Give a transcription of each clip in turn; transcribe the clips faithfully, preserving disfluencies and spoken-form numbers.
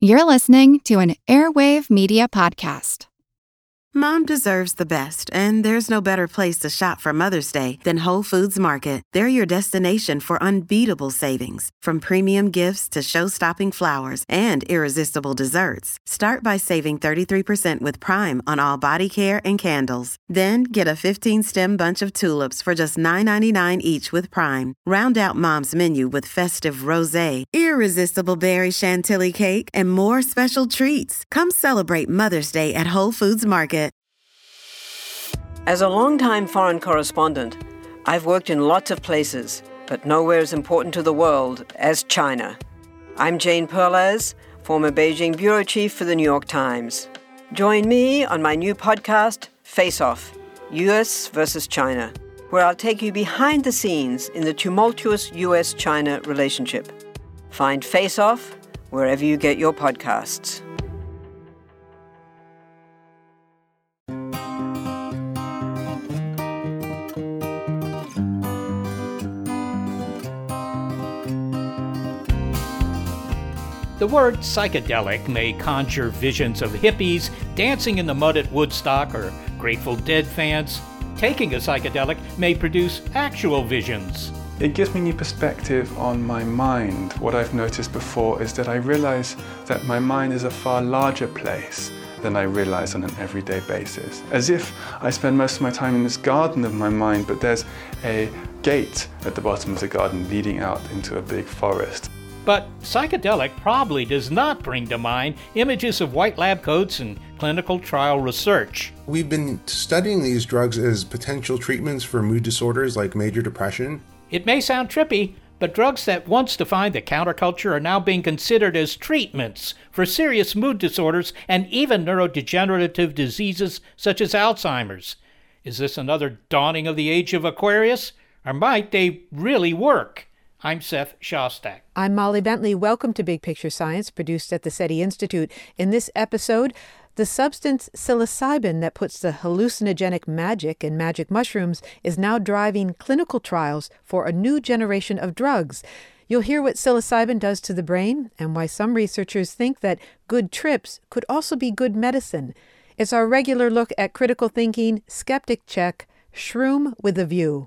You're listening to an Airwave Media Podcast. Mom deserves the best, and there's no better place to shop for Mother's Day than Whole Foods Market. They're your destination for unbeatable savings, from premium gifts to show-stopping flowers and irresistible desserts. Start by saving thirty-three percent with Prime on all body care and candles. Then get a fifteen-stem bunch of tulips for just nine ninety-nine each with Prime. Round out Mom's menu with festive rosé, irresistible berry chantilly cake, and more special treats. Come celebrate Mother's Day at Whole Foods Market. As a longtime foreign correspondent, I've worked in lots of places, but nowhere as important to the world as China. I'm Jane Perlez, former Beijing bureau chief for the New York Times. Join me on my new podcast, Face Off, U S versus China, where I'll take you behind the scenes in the tumultuous U S China relationship. Find Face Off wherever you get your podcasts. The word psychedelic may conjure visions of hippies dancing in the mud at Woodstock or Grateful Dead fans. Taking a psychedelic may produce actual visions. It gives me new perspective on my mind. What I've noticed before is that I realize that my mind is a far larger place than I realize on an everyday basis. As if I spend most of my time in this garden of my mind, but there's a gate at the bottom of the garden leading out into a big forest. But psychedelic probably does not bring to mind images of white lab coats and clinical trial research. We've been studying these drugs as potential treatments for mood disorders like major depression. It may sound trippy, but drugs that once defined the counterculture are now being considered as treatments for serious mood disorders and even neurodegenerative diseases such as Alzheimer's. Is this another dawning of the age of Aquarius? Or might they really work? I'm Seth Shostak. I'm Molly Bentley. Welcome to Big Picture Science, produced at the SETI Institute. In this episode, the substance psilocybin that puts the hallucinogenic magic in magic mushrooms is now driving clinical trials for a new generation of drugs. You'll hear what psilocybin does to the brain and why some researchers think that good trips could also be good medicine. It's our regular look at critical thinking, skeptic check, Shroom with a View.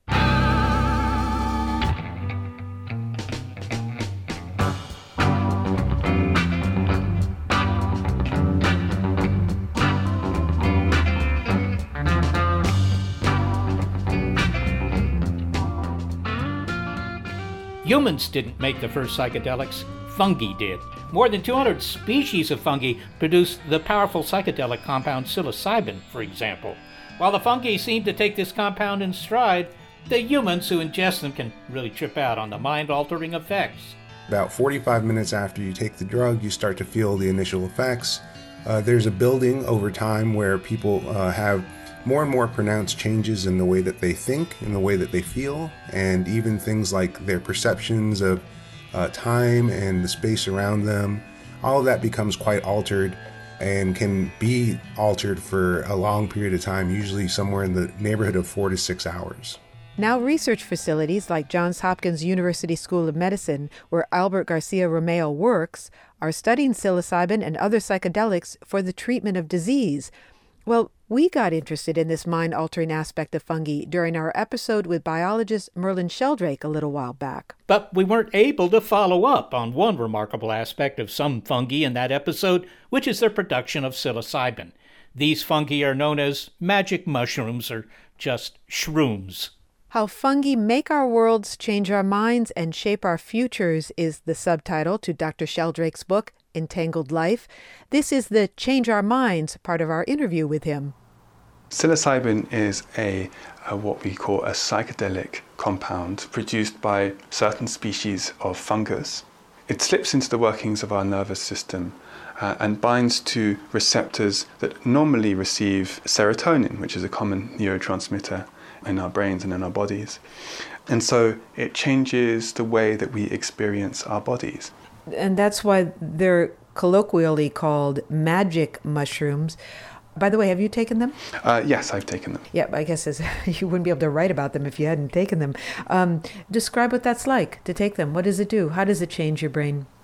Humans didn't make the first psychedelics, fungi did. More than two hundred species of fungi produce the powerful psychedelic compound psilocybin, for example. While the fungi seem to take this compound in stride, the humans who ingest them can really trip out on the mind-altering effects. About forty-five minutes after you take the drug, you start to feel the initial effects. Uh, there's a building over time where people uh, have more and more pronounced changes in the way that they think, in the way that they feel, and even things like their perceptions of uh, time and the space around them. All of that becomes quite altered and can be altered for a long period of time, usually somewhere in the neighborhood of four to six hours. Now research facilities like Johns Hopkins University School of Medicine, where Albert Garcia Romeo works, are studying psilocybin and other psychedelics for the treatment of disease. Well, we got interested in this mind-altering aspect of fungi during our episode with biologist Merlin Sheldrake a little while back. But we weren't able to follow up on one remarkable aspect of some fungi in that episode, which is their production of psilocybin. These fungi are known as magic mushrooms, or just shrooms. How Fungi Make Our Worlds, Change Our Minds, and Shape Our Futures is the subtitle to Doctor Sheldrake's book, Entangled Life. This is the Change Our Minds part of our interview with him. Psilocybin is a, a what we call a psychedelic compound produced by certain species of fungus. It slips into the workings of our nervous system uh, and binds to receptors that normally receive serotonin, which is a common neurotransmitter in our brains and in our bodies. And so it changes the way that we experience our bodies. And that's why they're colloquially called magic mushrooms. By the way, have you taken them? Uh, yes, I've taken them. Yeah, I guess it's, you wouldn't be able to write about them if you hadn't taken them. Um, describe what that's like to take them. What does it do? How does it change your brain?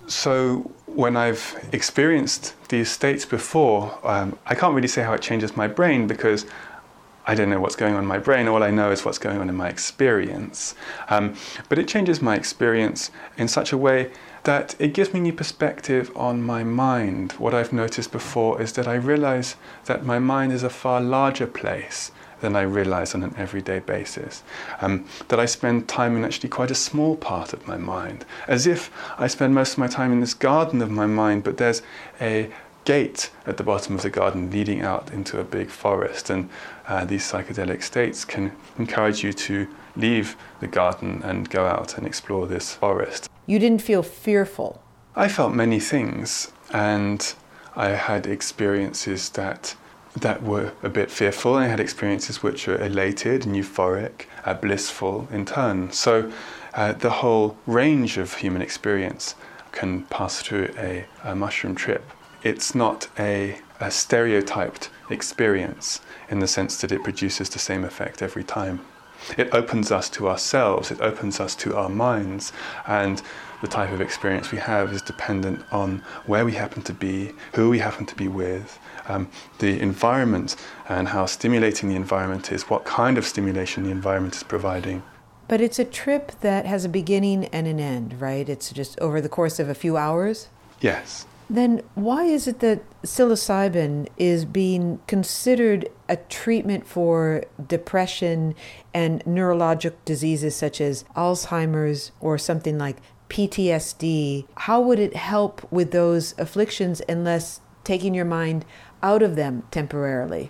So when I've experienced these states before, um, I can't really say how it changes my brain because I don't know what's going on in my brain. All I know is what's going on in my experience. Um, but it changes my experience in such a way that it gives me new perspective on my mind. What I've noticed before is that I realize that my mind is a far larger place than I realize on an everyday basis. Um, that I spend time in actually quite a small part of my mind, as if I spend most of my time in this garden of my mind, but there's a gate at the bottom of the garden leading out into a big forest, and uh, these psychedelic states can encourage you to leave the garden and go out and explore this forest. You didn't feel fearful? I felt many things, and I had experiences that that were a bit fearful, and I had experiences which were elated and euphoric, uh, blissful in turn. So uh, the whole range of human experience can pass through a, a mushroom trip. It's not a, a stereotyped experience in the sense that it produces the same effect every time. It opens us to ourselves, it opens us to our minds, and the type of experience we have is dependent on where we happen to be, who we happen to be with, um, the environment and how stimulating the environment is, what kind of stimulation the environment is providing. But it's a trip that has a beginning and an end, right? It's just over the course of a few hours? Yes. Then why is it that psilocybin is being considered a treatment for depression and neurologic diseases such as Alzheimer's or something like P T S D? How would it help with those afflictions unless taking your mind out of them temporarily?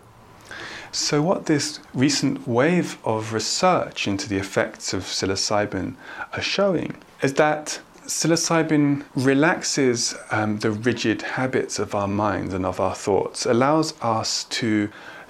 So what this recent wave of research into the effects of psilocybin are showing is that psilocybin relaxes um, the rigid habits of our minds and of our thoughts, allows us to,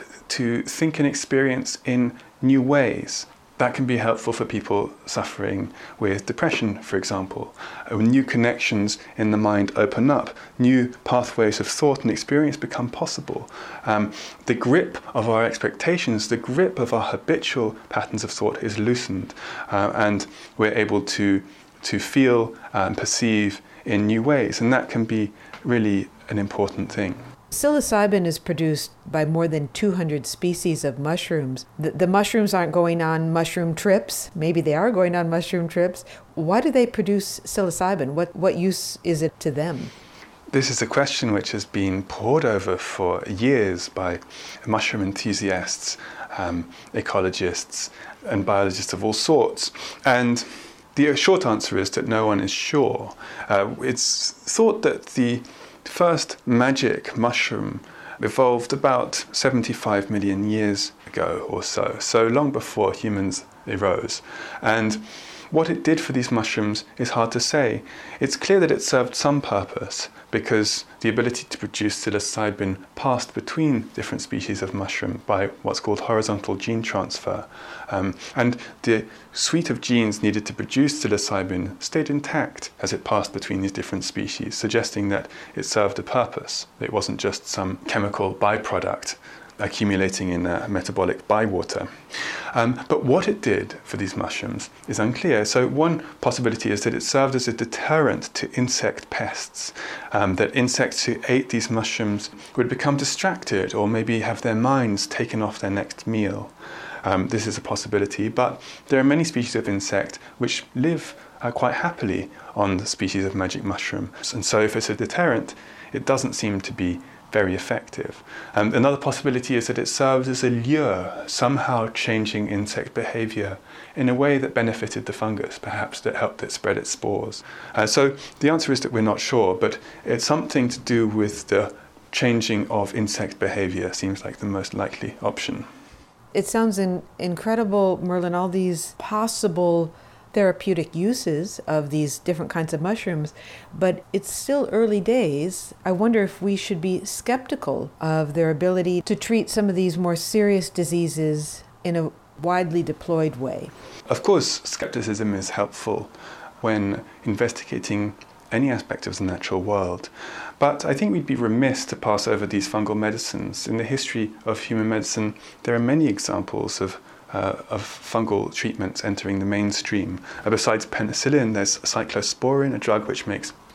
to think and experience in new ways. That can be helpful for people suffering with depression, for example. Uh, new connections in the mind open up, new pathways of thought and experience become possible. Um, the grip of our expectations, the grip of our habitual patterns of thought is loosened, uh, and we're able to to feel and perceive in new ways, and that can be really an important thing. Psilocybin is produced by more than two hundred species of mushrooms. The, the mushrooms aren't going on mushroom trips. Maybe they are going on mushroom trips. Why do they produce psilocybin? What, what use is it to them? This is a question which has been pored over for years by mushroom enthusiasts, um, ecologists, and biologists of all sorts. And the short answer is that no one is sure. Uh, it's thought that the first magic mushroom evolved about seventy-five million years ago or so, so long before humans arose. And what it did for these mushrooms is hard to say. It's clear that it served some purpose because the ability to produce psilocybin passed between different species of mushroom by what's called horizontal gene transfer. Um, and the suite of genes needed to produce psilocybin stayed intact as it passed between these different species, suggesting that it served a purpose. It wasn't just some chemical byproduct accumulating in a metabolic bywater. Um, but what it did for these mushrooms is unclear. So one possibility is that it served as a deterrent to insect pests, um, that insects who ate these mushrooms would become distracted or maybe have their minds taken off their next meal. Um, this is a possibility, but there are many species of insect which live uh, quite happily on the species of magic mushroom. And so if it's a deterrent, it doesn't seem to be very effective. Um, another possibility is that it serves as a lure, somehow changing insect behavior in a way that benefited the fungus, perhaps that helped it spread its spores. Uh, so the answer is that we're not sure, but it's something to do with the changing of insect behavior seems like the most likely option. It sounds in, incredible, Merlin, all these possible therapeutic uses of these different kinds of mushrooms, but it's still early days. I wonder if we should be skeptical of their ability to treat some of these more serious diseases in a widely deployed way. Of course, skepticism is helpful when investigating any aspect of the natural world. But I think we'd be remiss to pass over these fungal medicines. In the history of human medicine, there are many examples of Uh, of fungal treatments entering the mainstream. Uh, besides penicillin, there's cyclosporin, a drug which makes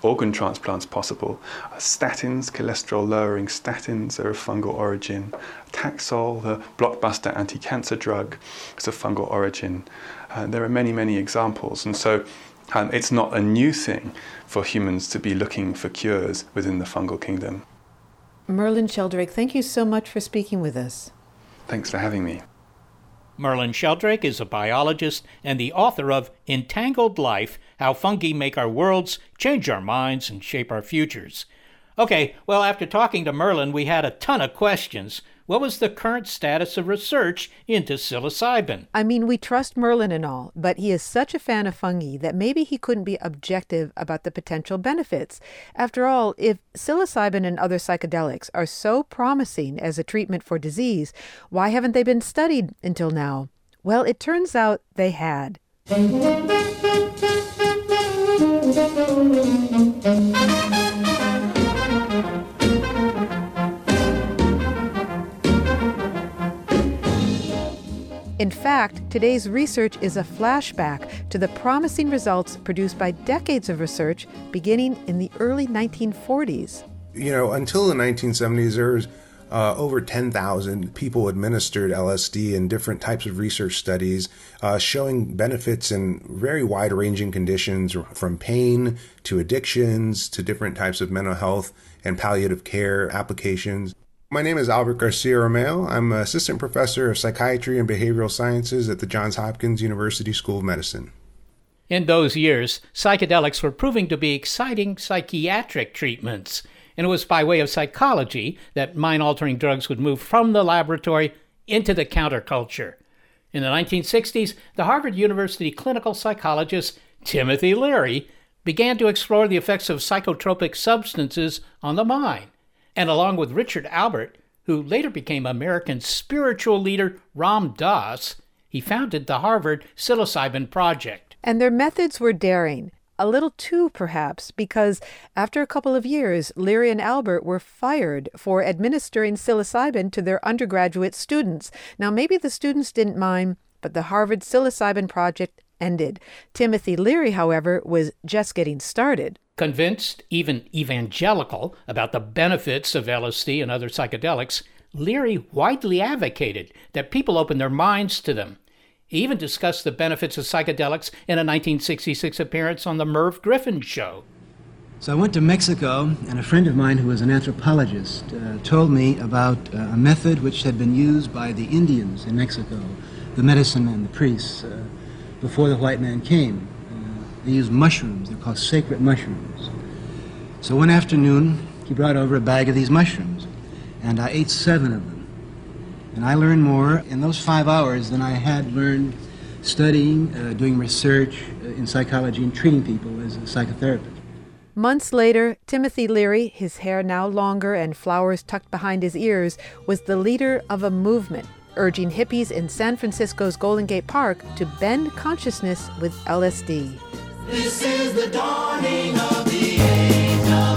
organ transplants possible. Uh, statins, cholesterol-lowering statins, are of fungal origin. Taxol, the blockbuster anti-cancer drug, is of fungal origin. Uh, there are many, many examples. And so um, it's not a new thing for humans to be looking for cures within the fungal kingdom. Merlin Sheldrake, thank you so much for speaking with us. Thanks for having me. Merlin Sheldrake is a biologist and the author of Entangled Life, How Fungi Make Our Worlds, Change Our Minds, and Shape Our Futures. Okay, well, after talking to Merlin, we had a ton of questions. What was the current status of research into psilocybin? I mean, we trust Merlin and all, but he is such a fan of fungi that maybe he couldn't be objective about the potential benefits. After all, if psilocybin and other psychedelics are so promising as a treatment for disease, why haven't they been studied until now? Well, it turns out they had. In fact, today's research is a flashback to the promising results produced by decades of research beginning in the early nineteen forties. You know, until the nineteen seventies, there was uh, over ten thousand people administered L S D in different types of research studies, uh, showing benefits in very wide-ranging conditions, from pain to addictions to different types of mental health and palliative care applications. My name is Albert Garcia Romeo. I'm an assistant professor of psychiatry and behavioral sciences at the Johns Hopkins University School of Medicine. In those years, psychedelics were proving to be exciting psychiatric treatments, and it was by way of psychology that mind-altering drugs would move from the laboratory into the counterculture. In the nineteen sixties, the Harvard University clinical psychologist Timothy Leary began to explore the effects of psychotropic substances on the mind. And along with Richard Albert, who later became American spiritual leader Ram Dass, he founded the Harvard Psilocybin Project. And their methods were daring, a little too perhaps, because after a couple of years, Leary and Albert were fired for administering psilocybin to their undergraduate students. Now, maybe the students didn't mind, but the Harvard Psilocybin Project ended. Timothy Leary, however, was just getting started. Convinced, even evangelical, about the benefits of L S D and other psychedelics, Leary widely advocated that people open their minds to them. He even discussed the benefits of psychedelics in a nineteen sixty-six appearance on the Merv Griffin Show. So I went to Mexico, and a friend of mine who was an anthropologist uh, told me about uh, a method which had been used by the Indians in Mexico, the medicine and the priests, uh, before the white man came. They used mushrooms. They're called sacred mushrooms. So one afternoon, he brought over a bag of these mushrooms, and I ate seven of them. And I learned more in those five hours than I had learned studying, uh, doing research uh, in psychology and treating people as a psychotherapist. Months later, Timothy Leary, his hair now longer and flowers tucked behind his ears, was the leader of a movement urging hippies in San Francisco's Golden Gate Park to bend consciousness with L S D. This is the dawning of the age of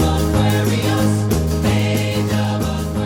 Aquarius, age of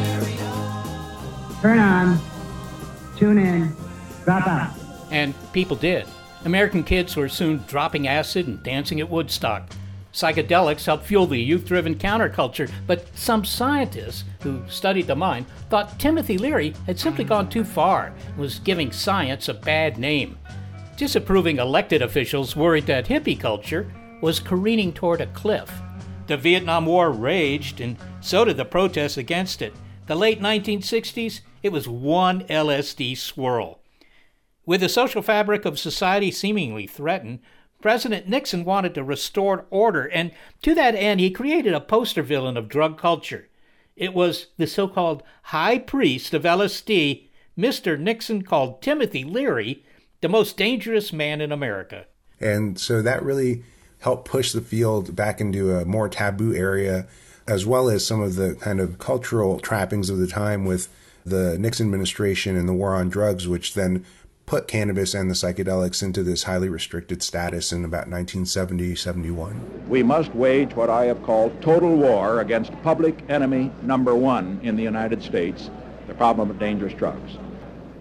Aquarius. Turn on, tune in, drop out. And people did. American kids were soon dropping acid and dancing at Woodstock. Psychedelics helped fuel the youth-driven counterculture, but some scientists who studied the mind thought Timothy Leary had simply gone too far and was giving science a bad name. Disapproving elected officials worried that hippie culture was careening toward a cliff. The Vietnam War raged, and so did the protests against it. The late nineteen sixties, it was one L S D swirl. With the social fabric of society seemingly threatened, President Nixon wanted to restore order, and to that end, he created a poster villain of drug culture. It was the so-called high priest of L S D, Mister Nixon called Timothy Leary the most dangerous man in America. And so that really helped push the field back into a more taboo area, as well as some of the kind of cultural trappings of the time with the Nixon administration and the war on drugs, which then put cannabis and the psychedelics into this highly restricted status in about nineteen seventy, seventy-one. We must wage what I have called total war against public enemy number one in the United States, the problem of dangerous drugs.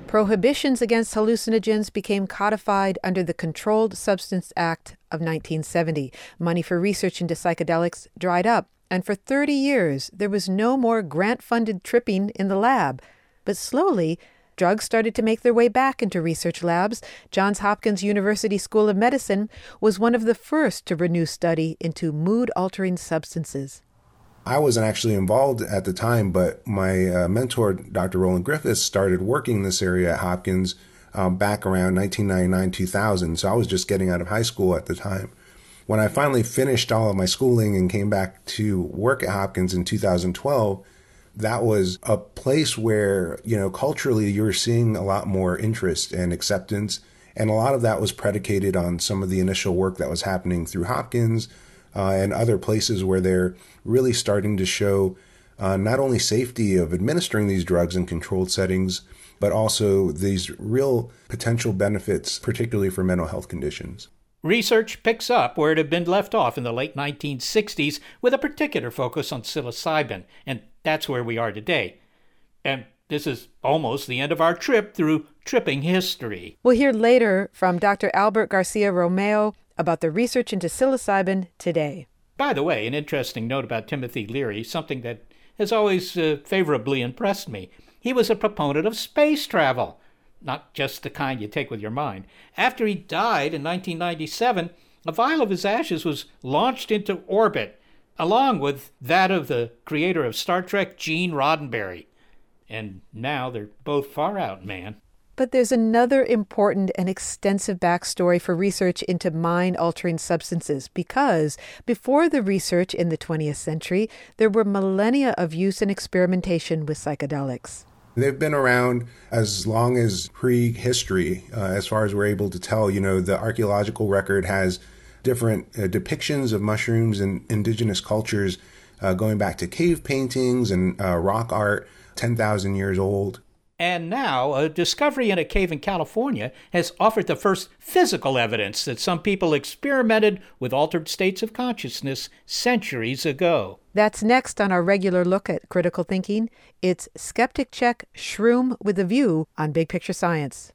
Prohibitions against hallucinogens became codified under the Controlled Substance Act of nineteen seventy. Money for research into psychedelics dried up, and for thirty years, there was no more grant-funded tripping in the lab. But slowly, drugs started to make their way back into research labs. Johns Hopkins University School of Medicine was one of the first to renew study into mood-altering substances. I wasn't actually involved at the time, but my uh, mentor, Doctor Roland Griffiths, started working in this area at Hopkins um, back around nineteen ninety-nine, two thousand. So I was just getting out of high school at the time. When I finally finished all of my schooling and came back to work at Hopkins in two thousand twelve, that was a place where, you know, culturally you were seeing a lot more interest and acceptance. And a lot of that was predicated on some of the initial work that was happening through Hopkins uh, and other places where they're really starting to show uh, not only safety of administering these drugs in controlled settings, but also these real potential benefits, particularly for mental health conditions. Research picks up where it had been left off in the late nineteen sixties with a particular focus on psilocybin, and that's where we are today. And this is almost the end of our trip through tripping history. We'll hear later from Doctor Albert Garcia Romeo about the research into psilocybin today. By the way, an interesting note about Timothy Leary, something that has always uh, favorably impressed me. He was a proponent of space travel, not just the kind you take with your mind. After he died in nineteen ninety-seven, a vial of his ashes was launched into orbit, along with that of the creator of Star Trek, Gene Roddenberry. And now they're both far out, man. But there's another important and extensive backstory for research into mind-altering substances, because before the research in the twentieth century, there were millennia of use and experimentation with psychedelics. They've been around as long as prehistory, uh, as far as we're able to tell. You know, the archaeological record has different uh, depictions of mushrooms in indigenous cultures uh, going back to cave paintings and uh, rock art, ten thousand years old. And now, a discovery in a cave in California has offered the first physical evidence that some people experimented with altered states of consciousness centuries ago. That's next on our regular look at critical thinking. It's Skeptic Check Shroom with a View on Big Picture Science.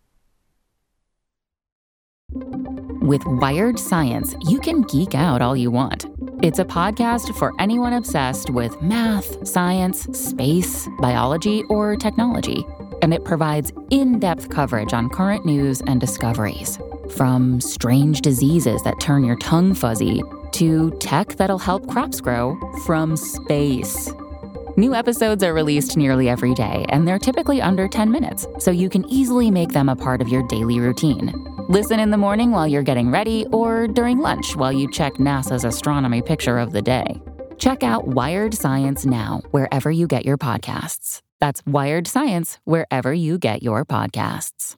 With Wired Science, you can geek out all you want. It's a podcast for anyone obsessed with math, science, space, biology, or technology. And it provides in-depth coverage on current news and discoveries. From strange diseases that turn your tongue fuzzy to tech that'll help crops grow from space. New episodes are released nearly every day, and they're typically under ten minutes, so you can easily make them a part of your daily routine. Listen in the morning while you're getting ready, or during lunch while you check NASA's astronomy picture of the day. Check out Wired Science now, wherever you get your podcasts. That's Wired Science, wherever you get your podcasts.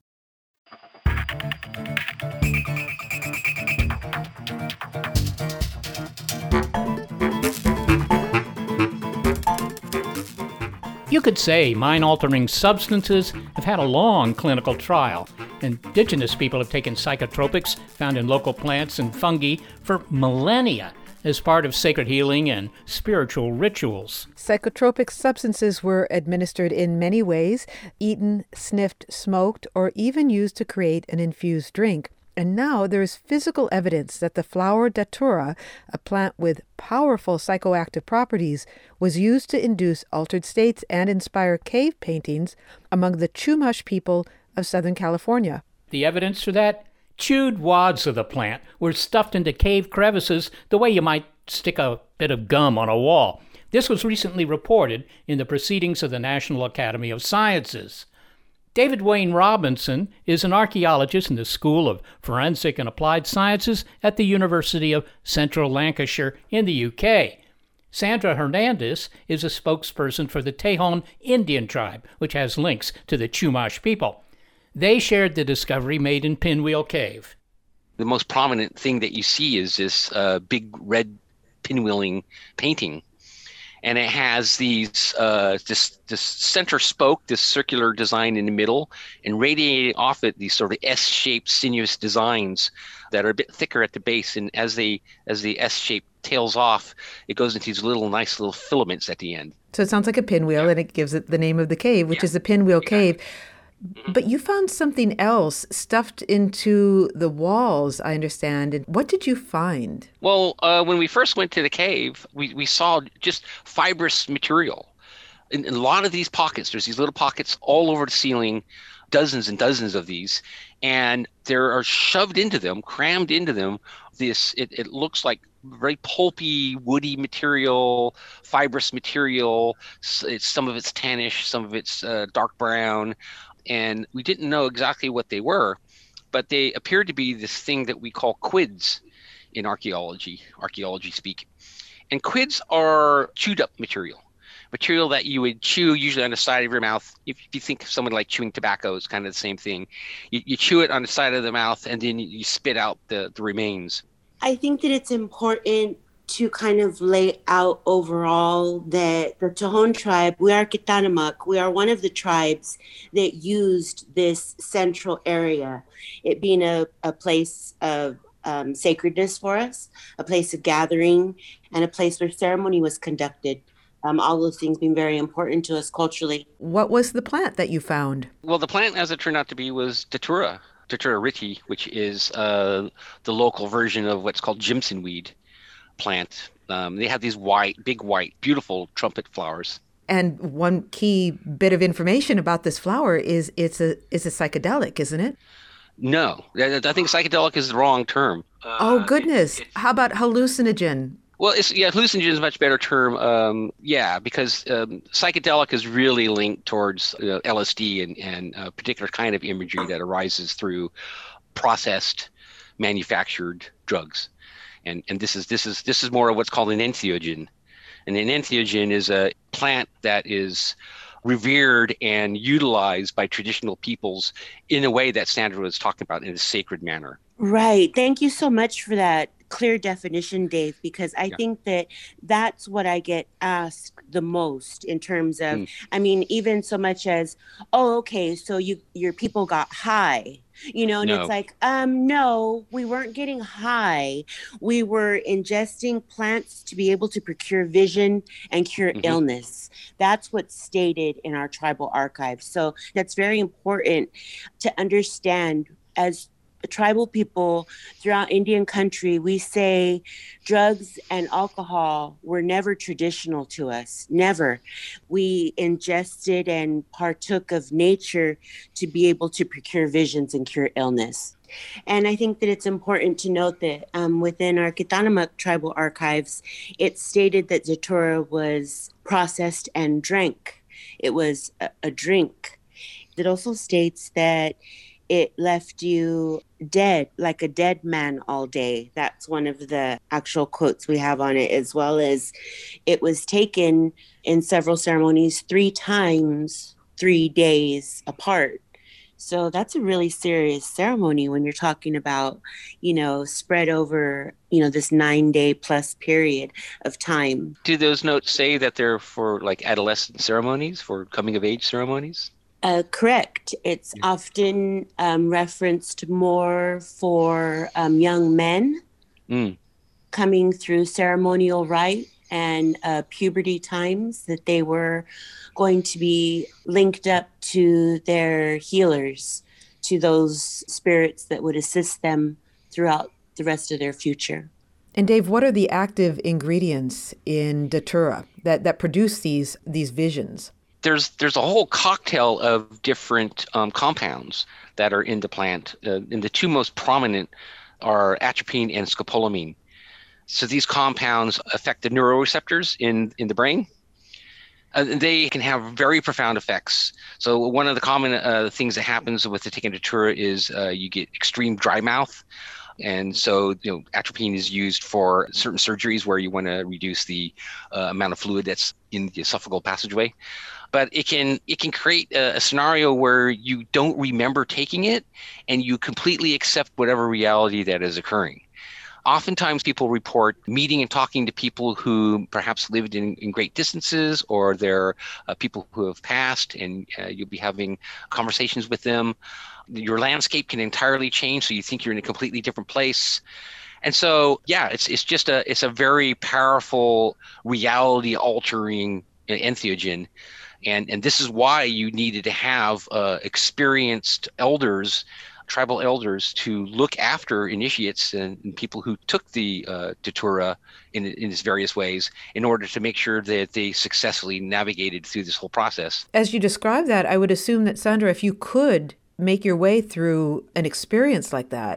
You could say mind-altering substances have had a long clinical trial. Indigenous people have taken psychotropics found in local plants and fungi for millennia as part of sacred healing and spiritual rituals. Psychotropic substances were administered in many ways, eaten, sniffed, smoked, or even used to create an infused drink. And now there is physical evidence that the flower datura, a plant with powerful psychoactive properties, was used to induce altered states and inspire cave paintings among the Chumash people of Southern California. The evidence for that? Chewed wads of the plant were stuffed into cave crevices the way you might stick a bit of gum on a wall. This was recently reported in the Proceedings of the National Academy of Sciences. David Wayne Robinson is an archaeologist in the School of Forensic and Applied Sciences at the University of Central Lancashire in the U K. Sandra Hernandez is a spokesperson for the Tejon Indian tribe, which has links to the Chumash people. They shared the discovery made in Pinwheel Cave. The most prominent thing that you see is this uh, big red pinwheeling painting. And it has these uh, this this center spoke, this circular design in the middle, and radiating off it these sort of S-shaped sinuous designs that are a bit thicker at the base. And as they as the S-shape tails off, it goes into these little nice little filaments at the end. So it sounds like a pinwheel, yeah. And it gives it the name of the cave, which yeah. is the Pinwheel yeah. Cave. But you found something else stuffed into the walls, I understand. And what did you find? Well, uh, when we first went to the cave, we, we saw just fibrous material. In, in a lot of these pockets, there's these little pockets all over the ceiling, dozens and dozens of these, and there are shoved into them, crammed into them, this, it, it looks like very pulpy, woody material, fibrous material. It's, some of it's tannish, some of it's uh, dark brown. And we didn't know exactly what they were, but they appeared to be this thing that we call quids in archaeology, archaeology speak. And quids are chewed up material, material that you would chew usually on the side of your mouth. If you think of someone like chewing tobacco, it's kind of the same thing. You, you chew it on the side of the mouth and then you spit out the, the remains. I think that it's important to kind of lay out overall that the Tohon tribe, we are Kitanamak, we are one of the tribes that used this central area, it being a, a place of um, sacredness for us, a place of gathering, and a place where ceremony was conducted. Um, all those things being very important to us culturally. What was the plant that you found? Well, the plant, as it turned out to be, was Datura, Datura riti, which is uh, the local version of what's called Jimson weed plant. Um, they have these white, big white, beautiful trumpet flowers. And one key bit of information about this flower is it's a it's a psychedelic, isn't it? No, I think psychedelic is the wrong term. Uh, oh, goodness. It, How about hallucinogen? Well, it's, yeah, hallucinogen is a much better term. Um, yeah, because um, psychedelic is really linked towards uh, L S D and, and a particular kind of imagery that arises through processed, manufactured drugs. And and this is this is this is more of what's called an entheogen. And an entheogen is a plant that is revered and utilized by traditional peoples in a way that Sandra was talking about, in a sacred manner. Right. Thank you so much for that clear definition, Dave, because I yeah. think that that's what I get asked the most in terms of, mm. I mean, even so much as, oh, okay, so you your people got high. You know, and no. It's like, um, no, we weren't getting high. We were ingesting plants to be able to procure vision and cure mm-hmm. illness. That's what's stated in our tribal archives. So that's very important to understand. As tribal people throughout Indian country, we say drugs and alcohol were never traditional to us, never. We ingested and partook of nature to be able to procure visions and cure illness. And I think that it's important to note that um, within our Kitanamak tribal archives, it stated that Datura was processed and drank. It was a, a drink. It also states that it left you dead, like a dead man all day. That's one of the actual quotes we have on it, as well as it was taken in several ceremonies three times, three days apart. So that's a really serious ceremony when you're talking about, you know, spread over, you know, this nine day plus period of time. Do those notes say that they're for like adolescent ceremonies, for coming of age ceremonies? Uh, correct. It's yeah. often um, referenced more for um, young men mm. coming through ceremonial rite and uh, puberty times, that they were going to be linked up to their healers, to those spirits that would assist them throughout the rest of their future. And Dave, what are the active ingredients in Datura that, that produce these these visions? There's there's a whole cocktail of different um, compounds that are in the plant. Uh, and the two most prominent are atropine and scopolamine. So these compounds affect the neuroreceptors in, in the brain. Uh, they can have very profound effects. So one of the common uh, things that happens with the taking Datura is uh, you get extreme dry mouth. And so, you know, atropine is used for certain surgeries where you want to reduce the uh, amount of fluid that's in the esophageal passageway. But it can it can create a, a scenario where you don't remember taking it and you completely accept whatever reality that is occurring. Oftentimes people report meeting and talking to people who perhaps lived in, in great distances, or they're uh, people who have passed, and uh, you'll be having conversations with them. Your landscape can entirely change, so you think you're in a completely different place. And so, yeah, it's it's just a it's a very powerful reality altering entheogen. And, and this is why you needed to have uh, experienced elders, tribal elders, to look after initiates and, and people who took the uh, datura in, in its various ways in order to make sure that they successfully navigated through this whole process. As you describe that, I would assume that, Sandra, if you could make your way through an experience like that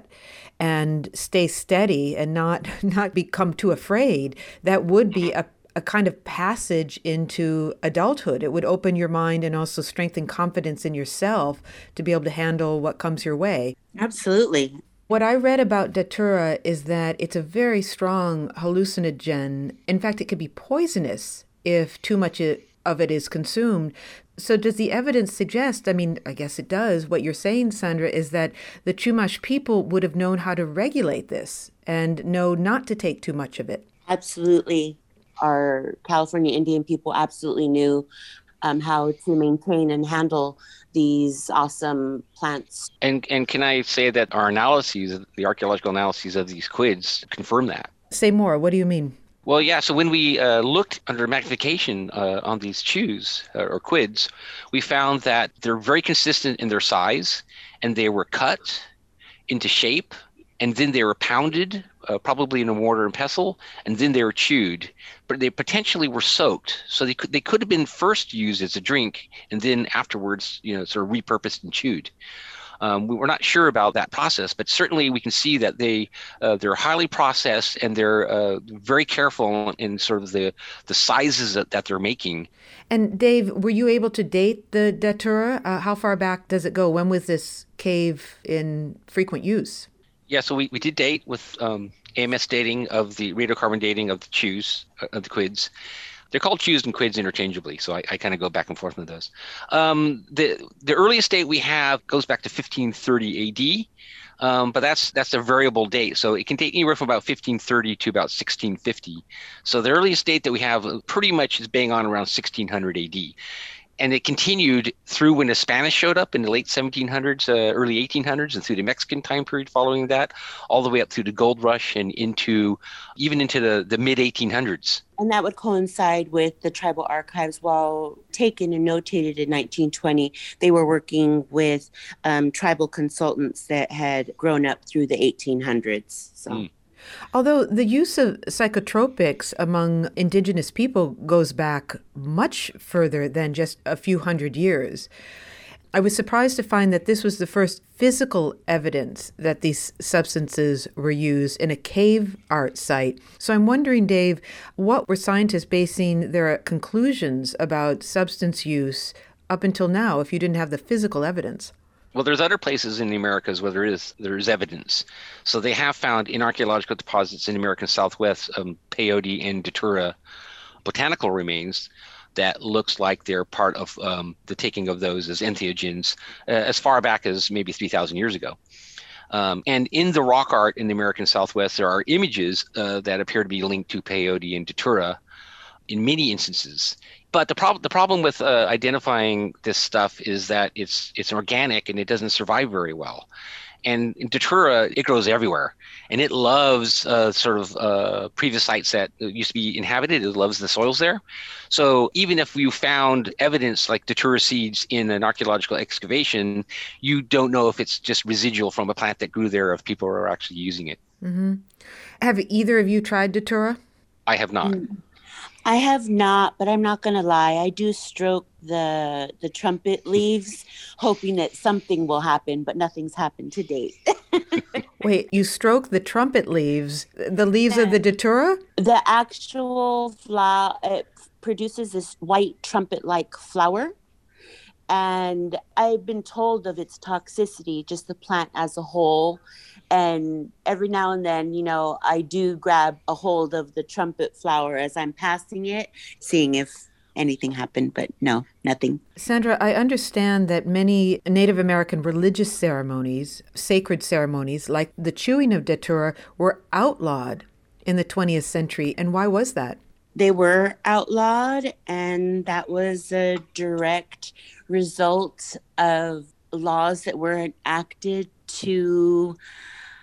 and stay steady and not not become too afraid, that would be a a kind of passage into adulthood. It would open your mind and also strengthen confidence in yourself to be able to handle what comes your way. Absolutely. What I read about datura is that it's a very strong hallucinogen. In fact, it could be poisonous if too much of it is consumed. So does the evidence suggest, I mean, I guess it does, what you're saying, Sandra, is that the Chumash people would have known how to regulate this and know not to take too much of it? Absolutely. Our California Indian people absolutely knew um, how to maintain and handle these awesome plants. And and can I say that our analyses, the archaeological analyses of these quids, confirm that? Say more. What do you mean? Well, yeah. So when we uh, looked under magnification uh, on these chews uh, or quids, we found that they're very consistent in their size, and they were cut into shape, and then they were pounded, uh, probably in a mortar and pestle, and then they were chewed. But they potentially were soaked, so they could they could have been first used as a drink, and then afterwards, you know, sort of repurposed and chewed. Um, we were not sure about that process, but certainly we can see that they uh, they're highly processed, and they're uh, very careful in sort of the the sizes that, that they're making. And Dave, were you able to date the datura? Uh, how far back does it go? When was this cave in frequent use? Yeah, so we, we did date with um, A M S dating of the radiocarbon dating of the chews, uh, of the quids. They're called chews and quids interchangeably, so I, I kind of go back and forth with those. Um, the the earliest date we have goes back to fifteen thirty A D, um, but that's that's a variable date, so it can date anywhere from about fifteen thirty to about sixteen fifty. So the earliest date that we have pretty much is bang on around sixteen hundred A D. And it continued through when the Spanish showed up in the late seventeen hundreds, uh, early eighteen hundreds, and through the Mexican time period following that, all the way up through the gold rush and into even into the, the mid eighteen hundreds. And that would coincide with the tribal archives. While taken and notated in nineteen twenty, they were working with um, tribal consultants that had grown up through the eighteen hundreds. So. Mm. Although the use of psychotropics among indigenous people goes back much further than just a few hundred years, I was surprised to find that this was the first physical evidence that these substances were used in a cave art site. So I'm wondering, Dave, what were scientists basing their conclusions about substance use up until now if you didn't have the physical evidence? Well, there's other places in the Americas where there is there is evidence. So they have found in archaeological deposits in the American Southwest um, peyote and datura botanical remains that looks like they're part of um, the taking of those as entheogens uh, as far back as maybe three thousand years ago. Um, and in the rock art in the American Southwest, there are images uh, that appear to be linked to peyote and datura in many instances. But the problem the problem with uh, identifying this stuff is that it's it's organic and it doesn't survive very well. And in datura, it grows everywhere, and it loves uh, sort of uh, previous sites that used to be inhabited. It loves the soils there. So even if you found evidence like datura seeds in an archaeological excavation, you don't know if it's just residual from a plant that grew there, if people are actually using it. Mm-hmm. Have either of you tried datura? I have not. Mm. I have not, but I'm not going to lie. I do stroke the the trumpet leaves, hoping that something will happen, but nothing's happened to date. Wait, you stroke the trumpet leaves, the leaves the, of the datura? The actual flower, it produces this white trumpet-like flower. And I've been told of its toxicity, just the plant as a whole. And every now and then, you know, I do grab a hold of the trumpet flower as I'm passing it, seeing if anything happened, but no, nothing. Sandra, I understand that many Native American religious ceremonies, sacred ceremonies, like the chewing of datura, were outlawed in the twentieth century. And why was that? They were outlawed, and that was a direct result of laws that were enacted to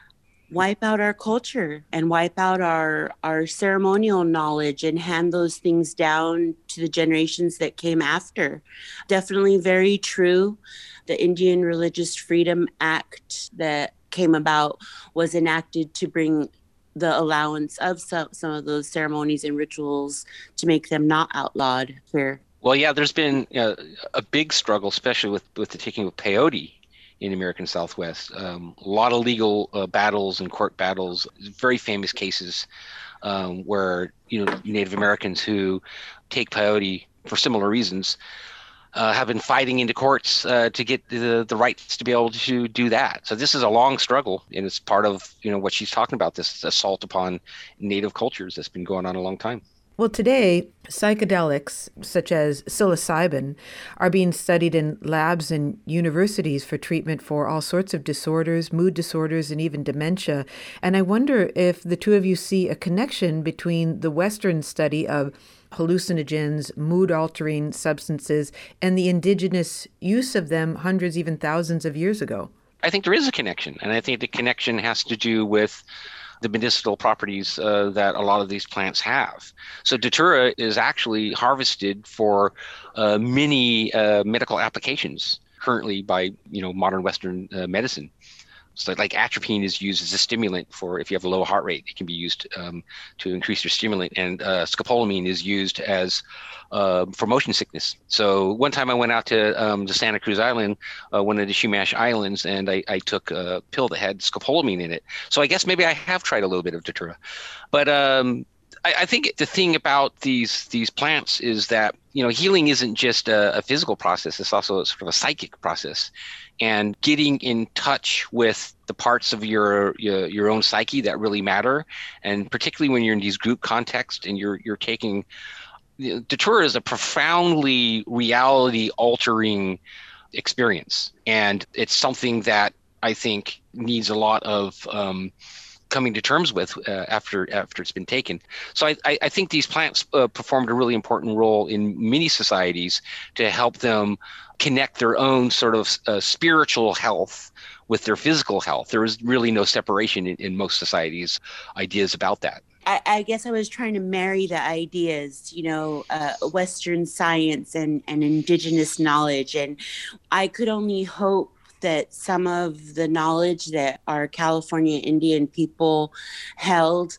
wipe out our culture and wipe out our our ceremonial knowledge and hand those things down to the generations that came after. Definitely very true. The Indian Religious Freedom Act that came about was enacted to bring the allowance of some, some of those ceremonies and rituals to make them not outlawed here. Well, yeah, there's been uh, a big struggle, especially with, with the taking of peyote in the American Southwest. Um, a lot of legal uh, battles and court battles, very famous cases um, where, you know, Native Americans who take peyote for similar reasons Uh, have been fighting into courts uh, to get the, the rights to be able to do that. So this is a long struggle, and it's part of, you know, what she's talking about, this assault upon native cultures that's been going on a long time. Well, today, psychedelics such as psilocybin are being studied in labs and universities for treatment for all sorts of disorders, mood disorders, and even dementia. And I wonder if the two of you see a connection between the Western study of hallucinogens, mood-altering substances, and the indigenous use of them hundreds, even thousands of years ago. I think there is a connection, and I think the connection has to do with the medicinal properties uh, that a lot of these plants have. So datura is actually harvested for uh, many uh, medical applications currently by, you know, modern Western uh, medicine. So like atropine is used as a stimulant for if you have a low heart rate, it can be used um, to increase your stimulant. And uh, scopolamine is used as uh, for motion sickness. So one time I went out to um, the Santa Cruz Island, uh, one of the Chumash Islands, and I, I took a pill that had scopolamine in it. So I guess maybe I have tried a little bit of datura. But um, I, I think the thing about these these plants is that, you know, healing isn't just a, a physical process. It's also a sort of a psychic process. And getting in touch with the parts of your, your your own psyche that really matter, and particularly when you're in these group contexts and you're you're taking, you know, datura is a profoundly reality altering experience, and it's something that I think needs a lot of um, coming to terms with uh, after after it's been taken. So I, I think these plants uh, performed a really important role in many societies to help them connect their own sort of uh, spiritual health with their physical health. There is really no separation in, in most societies' ideas about that. I, I guess I was trying to marry the ideas, you know, uh, Western science and, and indigenous knowledge. And I could only hope that some of the knowledge that our California Indian people held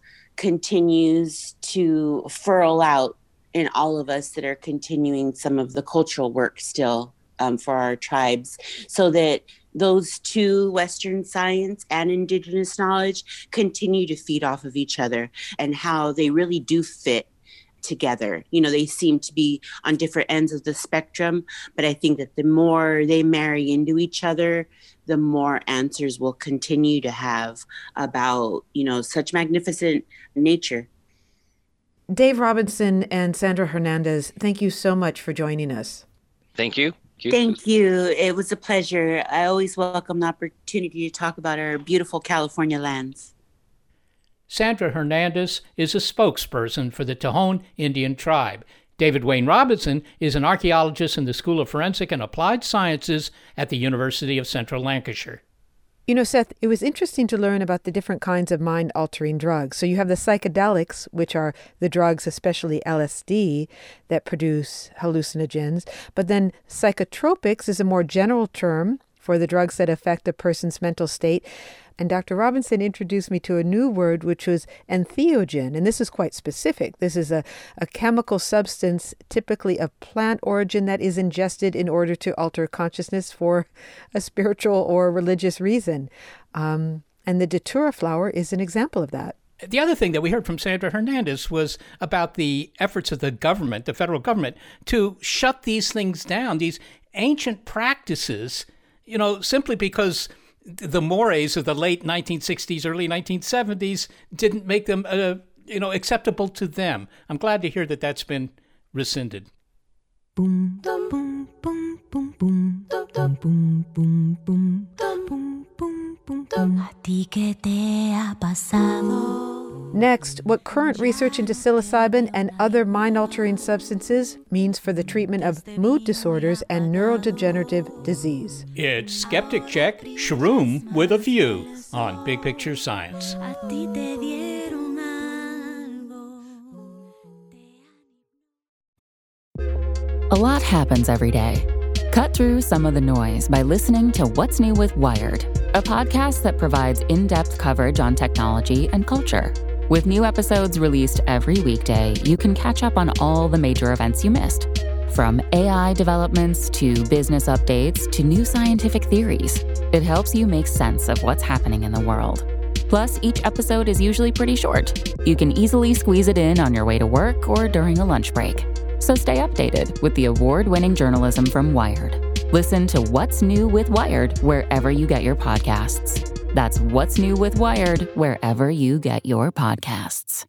continues to furl out in all of us that are continuing some of the cultural work still um, for our tribes, so that those two, Western science and indigenous knowledge, continue to feed off of each other, and how they really do fit together. You know, they seem to be on different ends of the spectrum, but I think that the more they marry into each other, the more answers we'll continue to have about, you know, such magnificent nature. Dave Robinson and Sandra Hernandez, thank you so much for joining us. Thank you. Thank you. It was a pleasure. I always welcome the opportunity to talk about our beautiful California lands. Sandra Hernandez is a spokesperson for the Tejon Indian tribe. David Wayne Robinson is an archaeologist in the School of Forensic and Applied Sciences at the University of Central Lancashire. You know, Seth, it was interesting to learn about the different kinds of mind-altering drugs. So you have the psychedelics, which are the drugs, especially L S D, that produce hallucinogens. But then psychotropics is a more general term for the drugs that affect a person's mental state. And Doctor Robinson introduced me to a new word, which was entheogen. And this is quite specific. This is a, a chemical substance, typically of plant origin, that is ingested in order to alter consciousness for a spiritual or religious reason. Um, and the datura flower is an example of that. The other thing that we heard from Sandra Hernandez was about the efforts of the government, the federal government, to shut these things down, these ancient practices, you know, simply because the mores of the late nineteen sixties, early nineteen seventies didn't make them, uh, you know, acceptable to them. I'm glad to hear that that's been rescinded. Boom, boom, boom, boom, boom, boom, boom, boom, boom, boom, boom, boom, boom. ¿A ti qué te ha pasado? Next, what current research into psilocybin and other mind-altering substances means for the treatment of mood disorders and neurodegenerative disease. It's Skeptic Check, Shroom with a View on Big Picture Science. A lot happens every day. Cut through some of the noise by listening to What's New with Wired, a podcast that provides in-depth coverage on technology and culture. With new episodes released every weekday, you can catch up on all the major events you missed. From A I developments to business updates to new scientific theories, it helps you make sense of what's happening in the world. Plus, each episode is usually pretty short. You can easily squeeze it in on your way to work or during a lunch break. So stay updated with the award-winning journalism from Wired. Listen to What's New with Wired wherever you get your podcasts. That's What's New with Wired wherever you get your podcasts.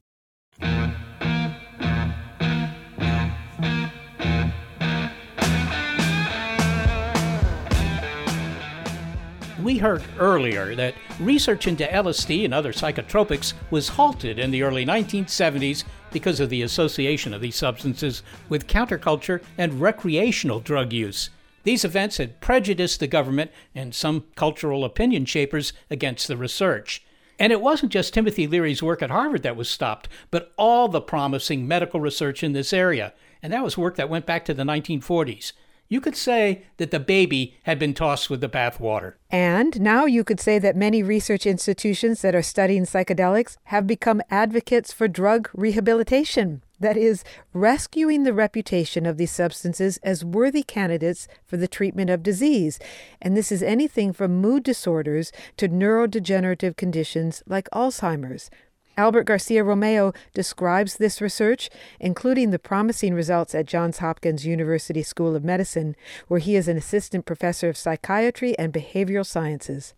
We heard earlier that research into L S D and other psychotropics was halted in the early nineteen seventies because of the association of these substances with counterculture and recreational drug use. These events had prejudiced the government and some cultural opinion shapers against the research. And it wasn't just Timothy Leary's work at Harvard that was stopped, but all the promising medical research in this area. And that was work that went back to the nineteen forties. You could say that the baby had been tossed with the bathwater. And now you could say that many research institutions that are studying psychedelics have become advocates for drug rehabilitation. That is, rescuing the reputation of these substances as worthy candidates for the treatment of disease. And this is anything from mood disorders to neurodegenerative conditions like Alzheimer's. Albert Garcia Romeo describes this research, including the promising results at Johns Hopkins University School of Medicine, where he is an assistant professor of psychiatry and behavioral sciences.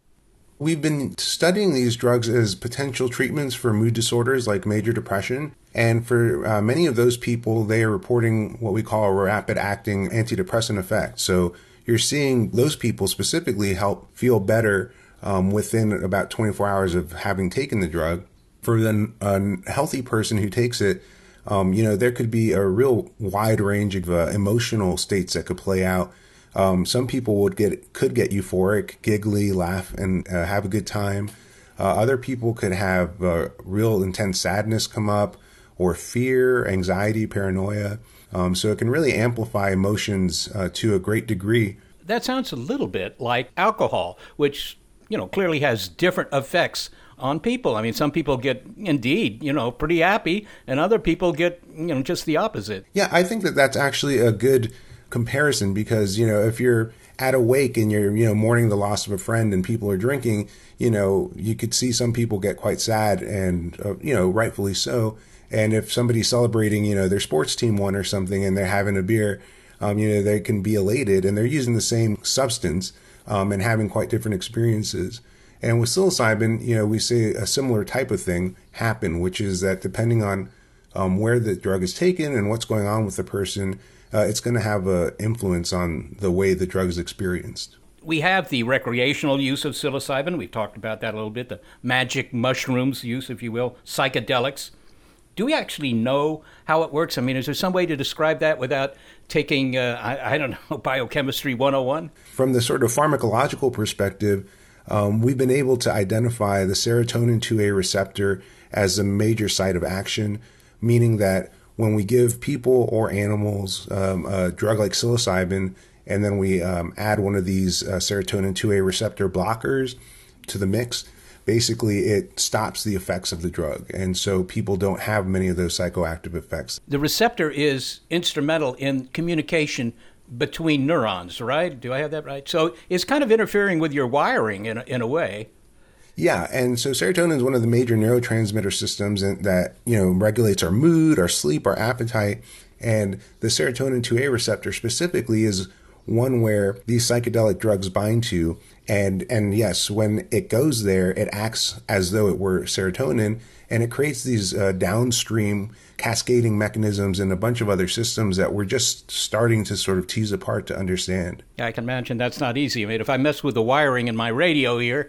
We've been studying these drugs as potential treatments for mood disorders like major depression. And for uh, many of those people, they are reporting what we call a rapid-acting antidepressant effect. So you're seeing those people specifically help feel better um, within about twenty-four hours of having taken the drug. For the a healthy person who takes it, um, you know, there could be a real wide range of uh, emotional states that could play out. Um, some people would get could get euphoric, giggly, laugh, and uh, have a good time. Uh, other people could have uh, real intense sadness come up, or fear, anxiety, paranoia. Um, so it can really amplify emotions uh, to a great degree. That sounds a little bit like alcohol, which, you know, clearly has different effects on people. I mean, some people get, indeed, you know, pretty happy, and other people get, you know, just the opposite. Yeah, I think that that's actually a good comparison because, you know, if you're at a wake and you're, you know, mourning the loss of a friend and people are drinking, you know, you could see some people get quite sad and, uh, you know, rightfully so. And if somebody's celebrating, you know, their sports team won or something and they're having a beer, um, you know, they can be elated and they're using the same substance um, and having quite different experiences. And with psilocybin, you know, we see a similar type of thing happen, which is that depending on um, where the drug is taken and what's going on with the person, uh, it's going to have an influence on the way the drug is experienced. We have the recreational use of psilocybin. We've talked about that a little bit, the magic mushrooms use, if you will, psychedelics. Do we actually know how it works? I mean, is there some way to describe that without taking, uh, I, I don't know, biochemistry one oh one? From the sort of pharmacological perspective, Um, we've been able to identify the serotonin two A receptor as a major site of action, meaning that when we give people or animals um, a drug like psilocybin, and then we um, add one of these uh, serotonin two A receptor blockers to the mix, basically it stops the effects of the drug. And so people don't have many of those psychoactive effects. The receptor is instrumental in communication between neurons, right? Do I have that right? So it's kind of interfering with your wiring in a, in a way. Yeah, and so serotonin is one of the major neurotransmitter systems that, you know, regulates our mood, our sleep, our appetite. And the serotonin two A receptor specifically is one where these psychedelic drugs bind to. And, and yes, when it goes there, it acts as though it were serotonin, and it creates these uh, downstream cascading mechanisms and a bunch of other systems that we're just starting to sort of tease apart to understand. Yeah, I can imagine that's not easy. I mean, if I mess with the wiring in my radio here,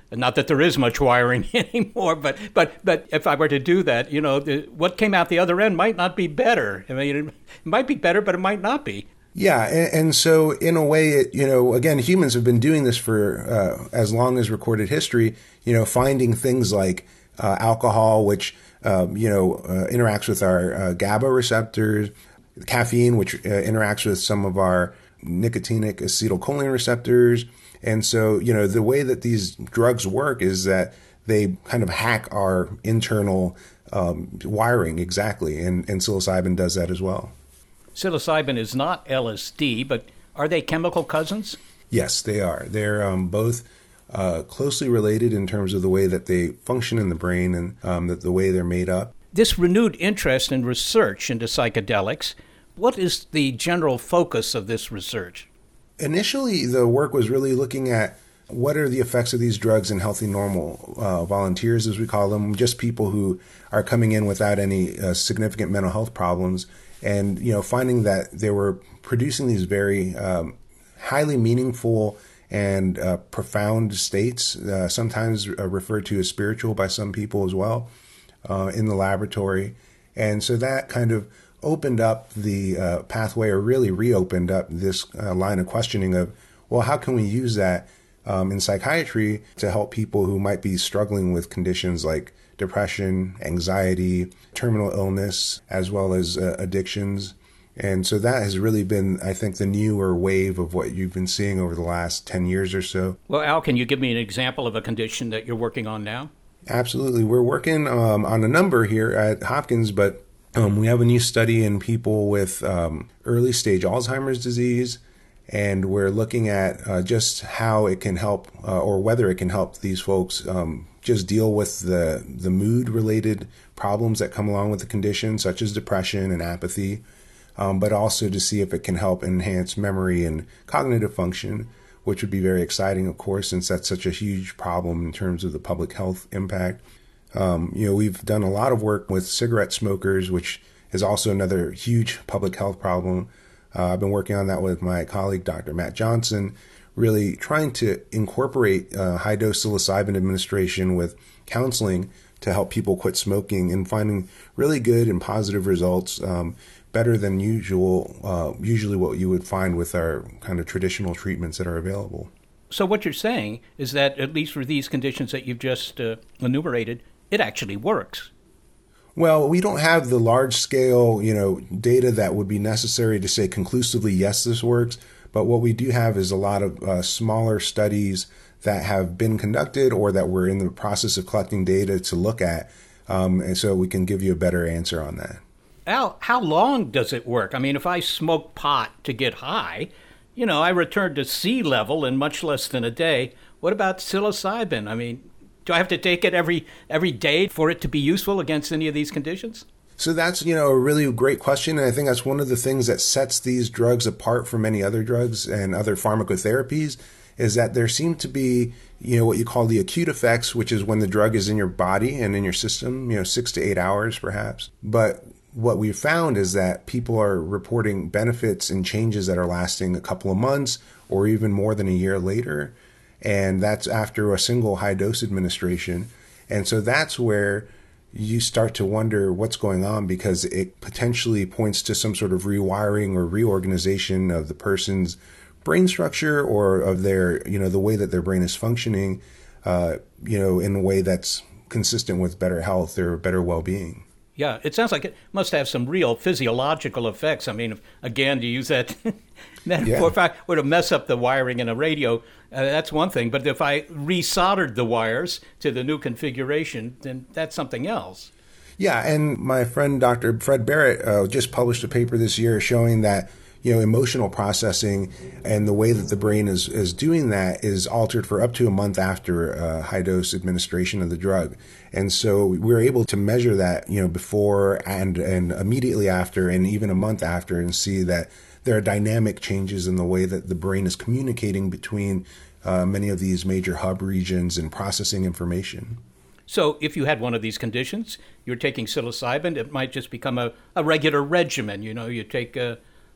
Not that there is much wiring anymore, but but but if I were to do that, you know, the, what came out the other end might not be better. I mean, it might be better, but it might not be. Yeah, and, and so in a way, it, you know, again, humans have been doing this for uh, as long as recorded history. You know, finding things like uh, alcohol, which um, you know uh, interacts with our uh, GABA receptors, caffeine, which uh, interacts with some of our nicotinic acetylcholine receptors. And so, you know, the way that these drugs work is that they kind of hack our internal um, wiring exactly. And, and psilocybin does that as well. Psilocybin is not L S D, but are they chemical cousins? Yes, they are. They're um, both uh, closely related in terms of the way that they function in the brain and um, the, the way they're made up. This renewed interest in research into psychedelics, what is the general focus of this research? Initially, the work was really looking at what are the effects of these drugs in healthy, normal uh, volunteers, as we call them, just people who are coming in without any uh, significant mental health problems, and you know, finding that they were producing these very um, highly meaningful and uh, profound states, uh, sometimes uh, referred to as spiritual by some people as well, uh, in the laboratory. And so that kind of opened up the uh, pathway, or really reopened up this uh, line of questioning of, well, how can we use that um, in psychiatry to help people who might be struggling with conditions like depression, anxiety, terminal illness, as well as uh, addictions. And so that has really been, I think, the newer wave of what you've been seeing over the last ten years or so. Well, Al, can you give me an example of a condition that you're working on now? Absolutely. We're working um, on a number here at Hopkins, but Um, we have a new study in people with um, early stage Alzheimer's disease, and we're looking at uh, just how it can help uh, or whether it can help these folks um, just deal with the, the mood related problems that come along with the condition, such as depression and apathy, um, but also to see if it can help enhance memory and cognitive function, which would be very exciting, of course, since that's such a huge problem in terms of the public health impact. Um, you know, we've done a lot of work with cigarette smokers, which is also another huge public health problem. Uh, I've been working on that with my colleague, Doctor Matt Johnson, really trying to incorporate uh, high-dose psilocybin administration with counseling to help people quit smoking, and finding really good and positive results, um, better than usual, uh, usually what you would find with our kind of traditional treatments that are available. So what you're saying is that, at least for these conditions that you've just uh, enumerated, it actually works. Well, we don't have the large scale, you know, data that would be necessary to say conclusively, yes, this works. But what we do have is a lot of uh, smaller studies that have been conducted or that we're in the process of collecting data to look at. Um, and so we can give you a better answer on that. Al, how long does it work? I mean, if I smoke pot to get high, you know, I return to sea level in much less than a day. What about psilocybin? I mean, do I have to take it every every day for it to be useful against any of these conditions? So that's, you know, a really great question. And I think that's one of the things that sets these drugs apart from many other drugs and other pharmacotherapies, is that there seem to be, you know, what you call the acute effects, which is when the drug is in your body and in your system, you know, six to eight hours perhaps. But what we've found is that people are reporting benefits and changes that are lasting a couple of months or even more than a year later. And that's after a single high dose administration. And so that's where you start to wonder what's going on, because it potentially points to some sort of rewiring or reorganization of the person's brain structure, or of their, you know, the way that their brain is functioning, uh, you know, in a way that's consistent with better health or better well-being. Yeah, it sounds like it must have some real physiological effects. I mean, if, again, to use that metaphor, yeah. If I were to mess up the wiring in a radio, uh, that's one thing. But if I resoldered the wires to the new configuration, then that's something else. Yeah, and my friend Doctor Fred Barrett uh, just published a paper this year showing that, you know, emotional processing and the way that the brain is, is doing that is altered for up to a month after uh, high dose administration of the drug. And so we're able to measure that, you know, before and, and immediately after, and even a month after, and see that there are dynamic changes in the way that the brain is communicating between uh, many of these major hub regions and processing information. So if you had one of these conditions, you're taking psilocybin, it might just become a, a regular regimen. You know, you take a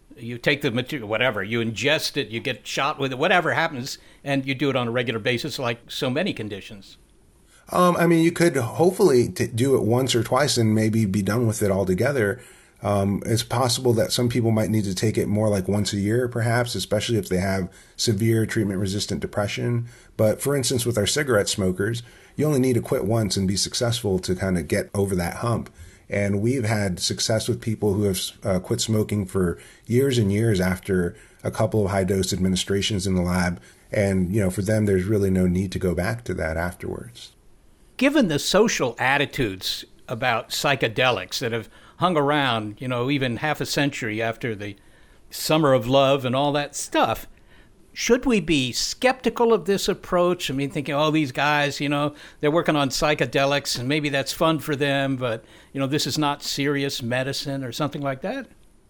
You take the material, whatever, you ingest it, you get shot with it, whatever happens, and you do it on a regular basis like so many conditions. Um, I mean, you could hopefully t- do it once or twice and maybe be done with it altogether. Um, it's possible that some people might need to take it more like once a year, perhaps, especially if they have severe treatment-resistant depression. But for instance, with our cigarette smokers, you only need to quit once and be successful to kind of get over that hump. And we've had success with people who have uh, quit smoking for years and years after a couple of high-dose administrations in the lab. And, you know, for them, there's really no need to go back to that afterwards. Given the social attitudes about psychedelics that have hung around, you know, even half a century after the Summer of Love and all that stuff, should we be skeptical of this approach? I mean, thinking, oh, these guys, you know, they're working on psychedelics and maybe that's fun for them, but, you know, this is not serious medicine or something like that?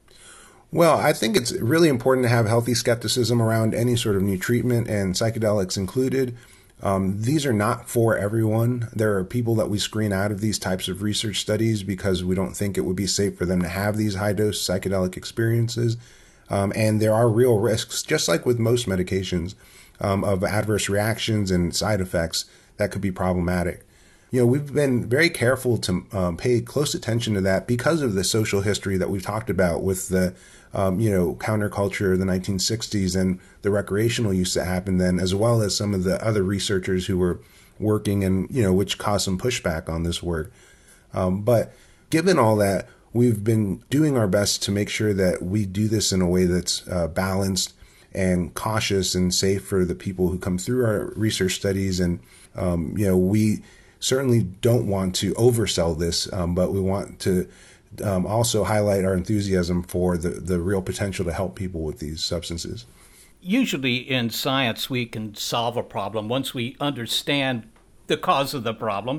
Well, I think it's really important to have healthy skepticism around any sort of new treatment, and psychedelics included. Um, these are not for everyone. There are people that we screen out of these types of research studies because we don't think it would be safe for them to have these high-dose psychedelic experiences. Um, and there are real risks, just like with most medications, um, of adverse reactions and side effects that could be problematic. You know, we've been very careful to um, pay close attention to that because of the social history that we've talked about with the, um, you know, counterculture of the nineteen sixties and the recreational use that happened then, as well as some of the other researchers who were working and, you know, which caused some pushback on this work. Um, but given all that, we've been doing our best to make sure that we do this in a way that's uh, balanced and cautious and safe for the people who come through our research studies. And, um, you know, we certainly don't want to oversell this, um, but we want to um, also highlight our enthusiasm for the, the real potential to help people with these substances. Usually in science, we can solve a problem once we understand the cause of the problem.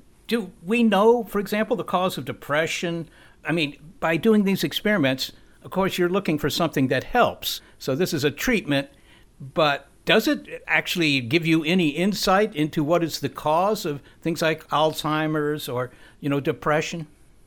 Do we know, for example, the cause of depression? I mean, by doing these experiments, of course, you're looking for something that helps. So this is a treatment, but does it actually give you any insight into what is the cause of things like Alzheimer's or, you know, depression?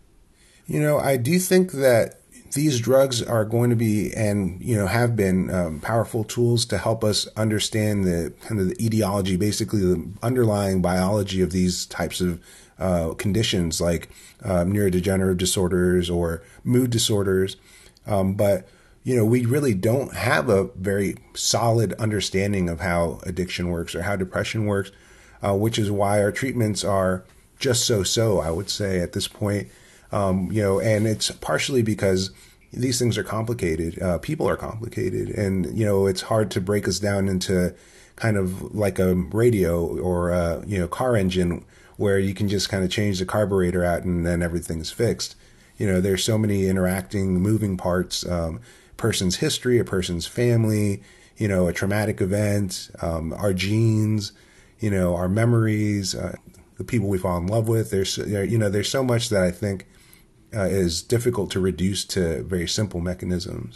You know, I do think that these drugs are going to be, and, you know, have been um, powerful tools to help us understand the kind of the etiology, basically the underlying biology of these types of uh, conditions like um, neurodegenerative disorders or mood disorders. Um, but, you know, we really don't have a very solid understanding of how addiction works or how depression works, uh, which is why our treatments are just so-so, I would say, at this point. Um, you know, and it's partially because these things are complicated. Uh, people are complicated. And, you know, it's hard to break us down into kind of like a radio or a, you know, car engine where you can just kind of change the carburetor out and then everything's fixed. You know, there's so many interacting, moving parts, um, person's history, a person's family, you know, a traumatic event, um, our genes, you know, our memories, uh, the people we fall in love with. There's, you know, there's so much that I think Uh, is difficult to reduce to very simple mechanisms.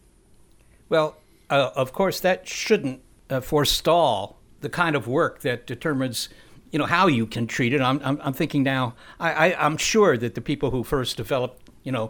Well, uh, of course, that shouldn't uh, forestall the kind of work that determines, you know, how you can treat it. I'm, I'm, I'm thinking now, I, I, I'm sure that the people who first developed, you know,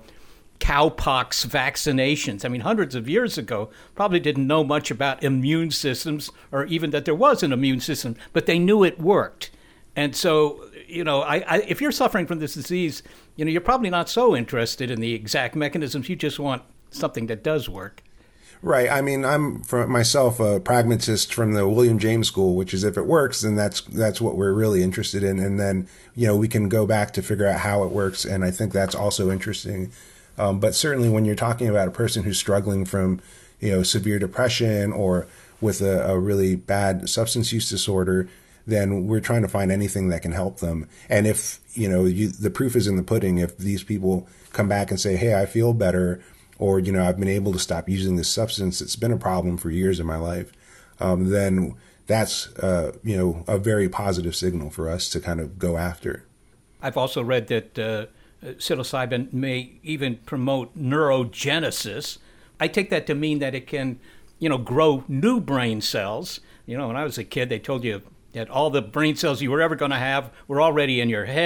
cowpox vaccinations, I mean, hundreds of years ago, probably didn't know much about immune systems or even that there was an immune system, but they knew it worked. And so, you know, I, I, if you're suffering from this disease, you know, you're probably not so interested in the exact mechanisms. You just want something that does work. Right. I mean, I'm for myself a pragmatist from the William James School, which is if it works, then that's that's what we're really interested in. And then, you know, we can go back to figure out how it works. And I think that's also interesting. Um, but certainly when you're talking about a person who's struggling from, you know, severe depression or with a, a really bad substance use disorder, then we're trying to find anything that can help them. And if, you know, you, the proof is in the pudding, if these people come back and say, hey, I feel better, or, you know, I've been able to stop using this substance, it's been a problem for years in my life, um, then that's, uh, you know, a very positive signal for us to kind of go after. I've also read that uh, psilocybin may even promote neurogenesis. I take that to mean that it can, you know, grow new brain cells. You know, when I was a kid, they told you that all the brain cells you were ever going to have were already in your head.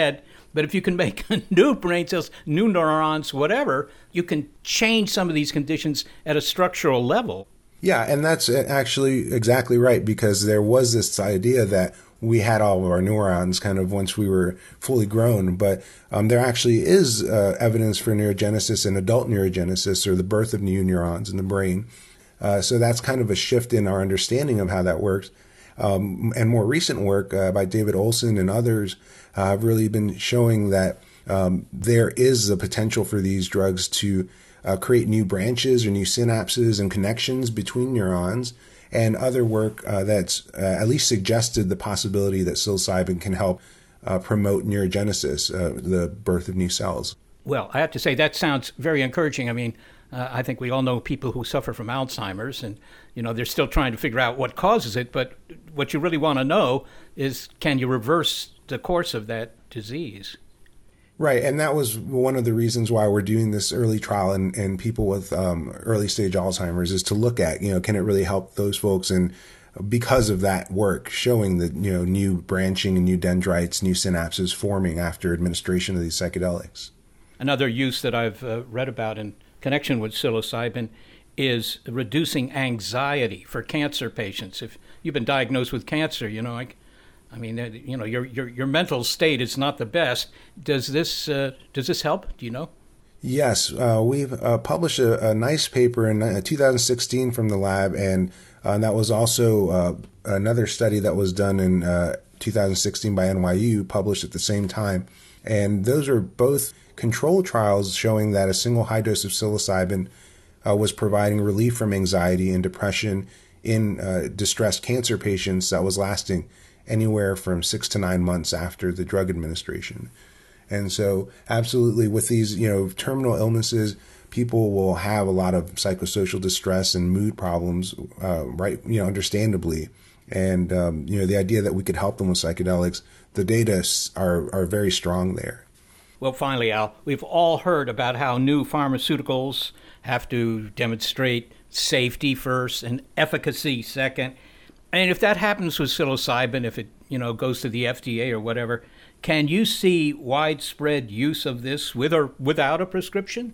But if you can make new brain cells, new neurons, whatever, you can change some of these conditions at a structural level. Yeah, and that's actually exactly right, because there was this idea that we had all of our neurons kind of once we were fully grown, but um, there actually is uh, evidence for neurogenesis and adult neurogenesis, or the birth of new neurons in the brain. Uh, so that's kind of a shift in our understanding of how that works. Um, and more recent work uh, by David Olson and others uh, have really been showing that um, there is the potential for these drugs to uh, create new branches or new synapses and connections between neurons, and other work uh, that's uh, at least suggested the possibility that psilocybin can help uh, promote neurogenesis, uh, the birth of new cells. Well, I have to say that sounds very encouraging. I mean, uh, I think we all know people who suffer from Alzheimer's, and you know they're still trying to figure out what causes it. But what you really want to know is, can you reverse the course of that disease? Right, and that was one of the reasons why we're doing this early trial in, in people with um, early stage Alzheimer's, is to look at, you know, can it really help those folks? And because of that work, showing that, you know, new branching and new dendrites, new synapses forming after administration of these psychedelics. Another use that I've uh, read about in connection with psilocybin is reducing anxiety for cancer patients. If you've been diagnosed with cancer, you know, like, I mean, uh, you know, your your your mental state is not the best. Does this uh, does this help? Do you know? Yes, uh, we've uh, published a, a nice paper in uh, two thousand sixteen from the lab, and uh, that was also uh, another study that was done in uh, two thousand sixteen by N Y U, published at the same time. And those are both control trials showing that a single high dose of psilocybin uh, was providing relief from anxiety and depression in uh, distressed cancer patients that was lasting anywhere from six to nine months after the drug administration. And so absolutely, with these, you know, terminal illnesses, people will have a lot of psychosocial distress and mood problems, uh, right, you know, understandably. And, um, you know, the idea that we could help them with psychedelics, the data are, are very strong there. Well, finally, Al, we've all heard about how new pharmaceuticals have to demonstrate safety first and efficacy second. And if that happens with psilocybin, if it, you know, goes to the F D A or whatever, can you see widespread use of this with or without a prescription?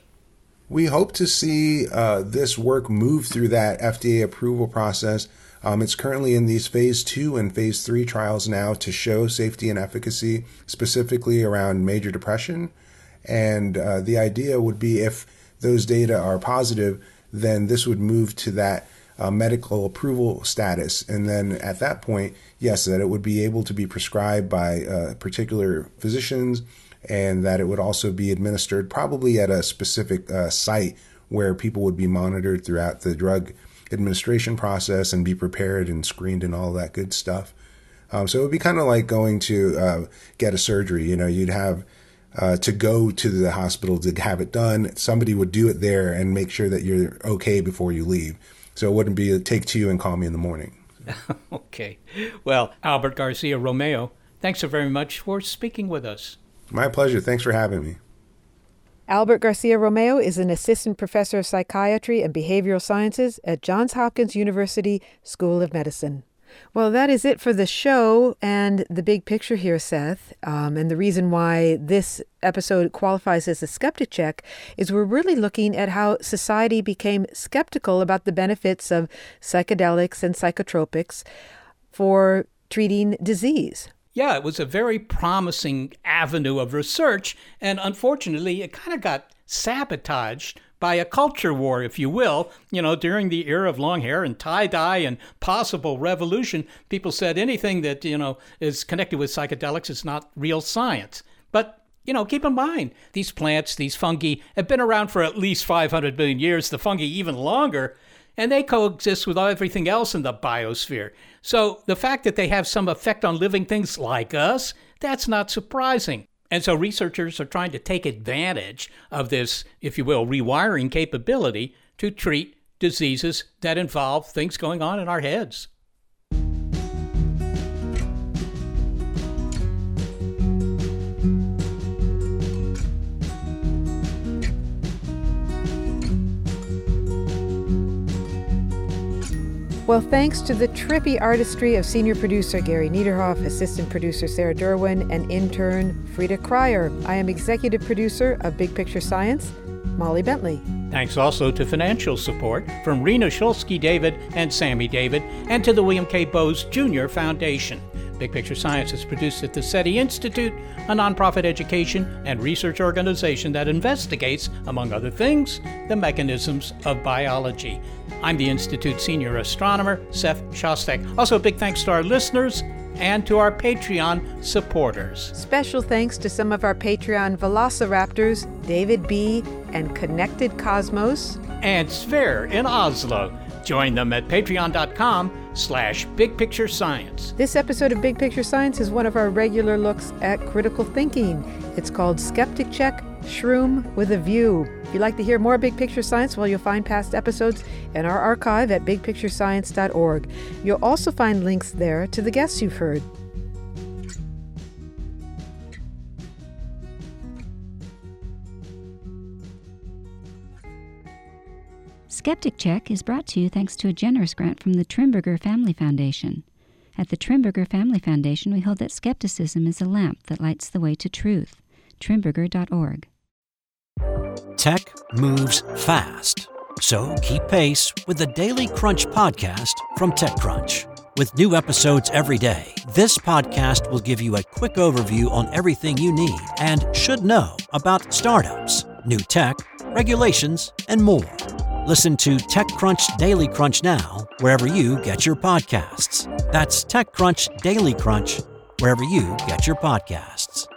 We hope to see uh, this work move through that F D A approval process. Um, it's currently in these phase two and phase three trials now to show safety and efficacy, specifically around major depression. And uh, the idea would be, if those data are positive, then this would move to that Uh, medical approval status. And then at that point, yes, that it would be able to be prescribed by uh, particular physicians, and that it would also be administered probably at a specific uh, site where people would be monitored throughout the drug administration process and be prepared and screened and all that good stuff. Um, so it would be kind of like going to uh, get a surgery. You know, you'd have uh, to go to the hospital to have it done. Somebody would do it there and make sure that you're okay before you leave. So it wouldn't be a take two and call me in the morning. Okay. Well, Albert Garcia Romeo, thanks so very much for speaking with us. My pleasure. Thanks for having me. Albert Garcia Romeo is an assistant professor of psychiatry and behavioral sciences at Johns Hopkins University School of Medicine. Well, that is it for the show and the big picture here, Seth. Um, and the reason why this episode qualifies as a skeptic check is we're really looking at how society became skeptical about the benefits of psychedelics and psychotropics for treating disease. Yeah, it was a very promising avenue of research, and unfortunately, it kind of got sabotaged by a culture war, if you will. You know, during the era of long hair and tie-dye and possible revolution, people said anything that, you know, is connected with psychedelics is not real science. But, you know, keep in mind, these plants, these fungi, have been around for at least five hundred million years, the fungi even longer, and they coexist with everything else in the biosphere. So the fact that they have some effect on living things like us, that's not surprising. And so researchers are trying to take advantage of this, if you will, rewiring capability to treat diseases that involve things going on in our heads. Well, thanks to the trippy artistry of senior producer Gary Niederhoff, assistant producer Sarah Derwin, and intern Frida Cryer. I am executive producer of Big Picture Science, Molly Bentley. Thanks also to financial support from Rena Shulsky-David and Sammy David, and to the William K. Bowes Junior Foundation. Big Picture Science is produced at the SETI Institute, a nonprofit education and research organization that investigates, among other things, the mechanisms of biology. I'm the Institute's senior astronomer, Seth Shostak. Also, big thanks to our listeners and to our Patreon supporters. Special thanks to some of our Patreon velociraptors, David B. and Connected Cosmos. And Sphere in Oslo. Join them at patreon.com slash Big Picture Science. This episode of Big Picture Science is one of our regular looks at critical thinking. It's called Skeptic Check, Shroom with a View. If you'd like to hear more Big Picture Science, well, you'll find past episodes in our archive at big picture science dot org. You'll also find links there to the guests you've heard. Skeptic Check is brought to you thanks to a generous grant from the Trimberger Family Foundation. At the Trimberger Family Foundation, we hold that skepticism is a lamp that lights the way to truth. trimberger dot org. Tech moves fast, so keep pace with the Daily Crunch podcast from TechCrunch. With new episodes every day, this podcast will give you a quick overview on everything you need and should know about startups, new tech, regulations, and more. Listen to TechCrunch Daily Crunch now, wherever you get your podcasts. That's TechCrunch Daily Crunch, wherever you get your podcasts.